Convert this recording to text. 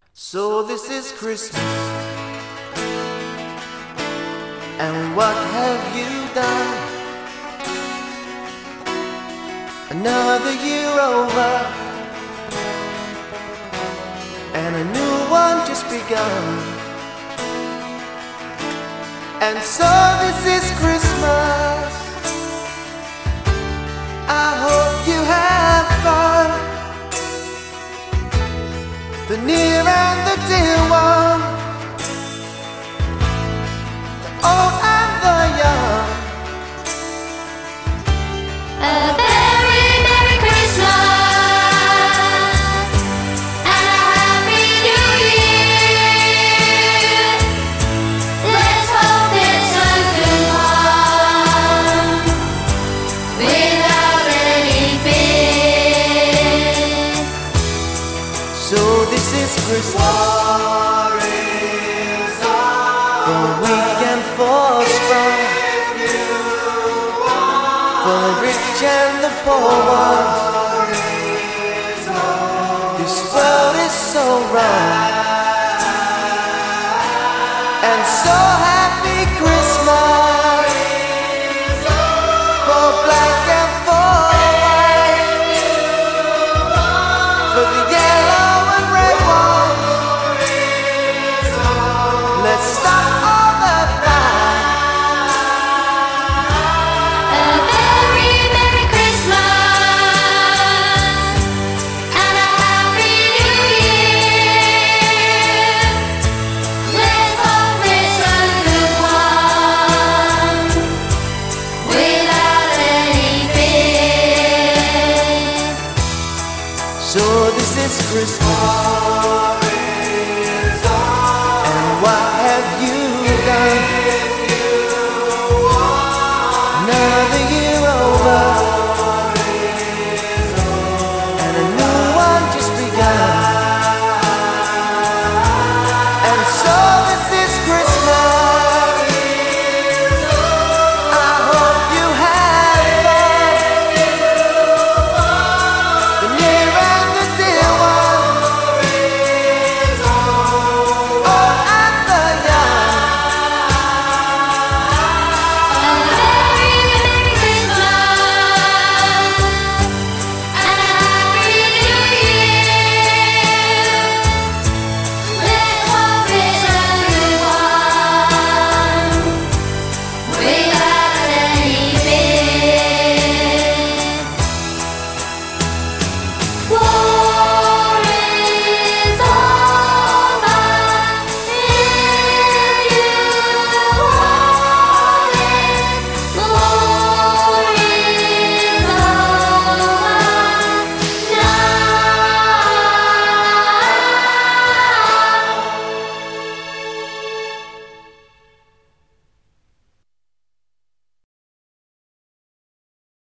So this is Christmas, and what have you done? Another year over, and a new one just begun. And so this is Christmas, I hope you have fun. The near and the dear one, the old and the young. A very Merry Christmas and a Happy New Year. Let's hope it's a good one without any fear. So this is Christmas, war is on. For weak and for strong, for the rich and the poor ones. This world is so wrong, and so happy Christmas for black and for white, for the yellow and red ones. Let's stop all the fight. A very Merry Christmas and a Happy New Year. Let's hope it's a good one without any fear. So this is Christmas.